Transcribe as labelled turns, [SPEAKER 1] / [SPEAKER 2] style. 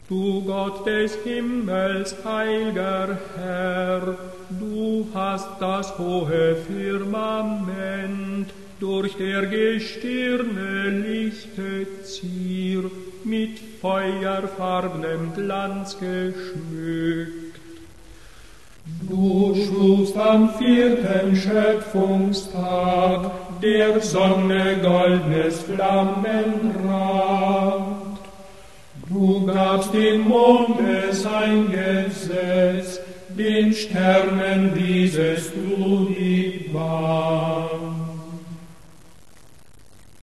[SPEAKER 1] Du Gott des Himmels, heilger Herr, du hast das hohe Firmament durch der Gestirne lichte Zier mit feuerfarbenem Glanz geschmückt. Du schufst am 4. Schöpfungstag der Sonne goldnes Flammenrad. Du gabst dem Monde sein Gesetz, den Sternen wiesest du die Bahn.